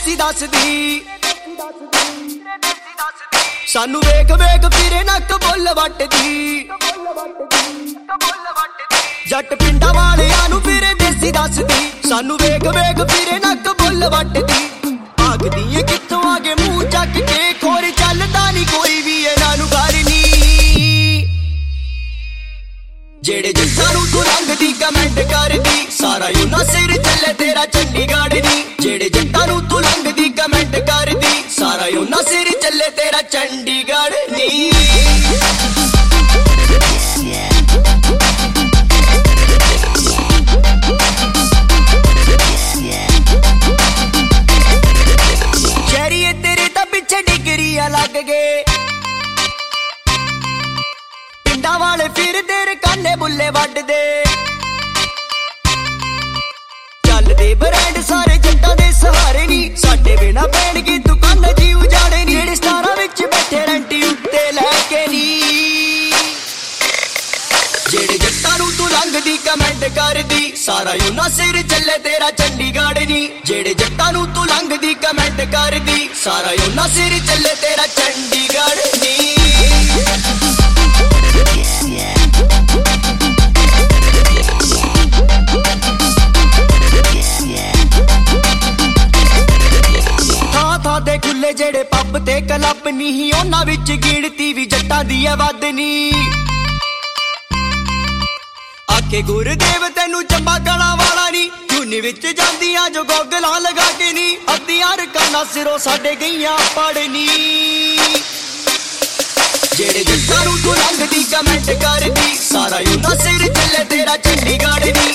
देसी दसदी सानू वेख वेख फिरे नक बुल वटदी जट पिंडा वालियां नू फिरे देसी दसदी सानू वेख वेख फिरे नक बुल वटदी आखदी कित्थों आ गए मूंह चक के खोर चलदा नहीं कोई भी इन्हां नू घर नी जेड़े जट्टां नू तू रंगदी कमेंट करदी सारा यूना सिर चले तेरा चंडीगढ़ नी जेड़े जट्टां नू तू रंगदी कमेंट करदी सारा यूना सिर चले तेरा चंडीगढ़ नी शहरीए तेरे तां पिछे डिगरियां लग गए पिंडा वाले फिर तेरे काने बुले वड्डदे चलदे ब्रांड सारे जट्टां दे सहारे नी साडे बिना पैणगे दुकान जी उजाड़े नी जेड़े स्टारां विच बैठे रेंटी उत्ते लैके नी जेड़े जट्टां नू तू रंगदी कमेंट करदी सारा यूना सिर चले तेरा चंडीगढ़ नी जेड़े जट्टां नू तू रंगदी कमेंट करदी सारा यूना सिर चले तेरा चंडीगढ़ नी दे खुले जेड़े पब ते क्लब नहीं उन्हां विच गिणती भी जट्टां दी है वध नी आखे गुरदेव तेनू चंबा गला वाला नी जूनी विच जांदियां जो गोगलां लगा के नी अद्धियां रकाना सिरों साडे गईयां पड़नी जेड़े जट्टां नू तू रंगदी कमेंट करदी सारा यूना सिर चले तेरा चंडीगढ़ नी